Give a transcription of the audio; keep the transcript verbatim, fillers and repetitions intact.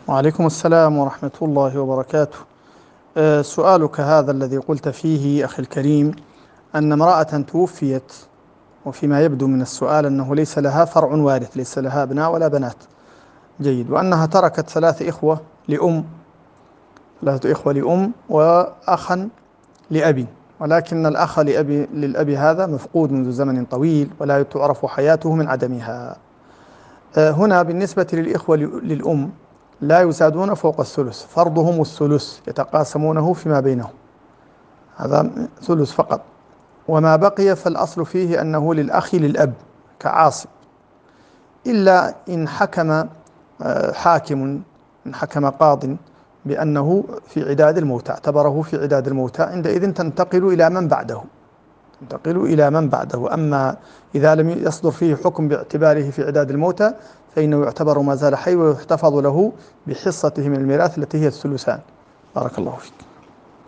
وعليكم السلام ورحمة الله وبركاته. آه، سؤالك هذا الذي قلت فيه أخي الكريم أن امرأة توفيت، وفيما يبدو من السؤال أنه ليس لها فرع وارث، ليس لها أبناء ولا بنات. جيد. وأنها تركت ثلاث إخوة لأم ثلاثة إخوة لأم وأخا لأبي، ولكن الأخ لأبي للأب هذا مفقود منذ زمن طويل ولا تعرف حياته من عدمها. آه، هنا بالنسبة للإخوة للأم لا يزادون فوق الثلث، فرضهم الثلث يتقاسمونه فيما بينهم، هذا ثلث فقط. وما بقي فالأصل فيه أنه للأخ للأب كعاصب، إلا إن حكم آه، حاكم، إن حكم قاض بأنه في عداد الموتى، اعتبره في عداد الموتى، عندئذ تنتقل إلى من بعده تنتقل إلى من بعده. أما إذا لم يصدر فيه حكم باعتباره في عداد الموتى فإنه يعتبر ما زال حي ويحتفظ له بحصته من الميراث التي هي الثلثان. بارك الله فيك.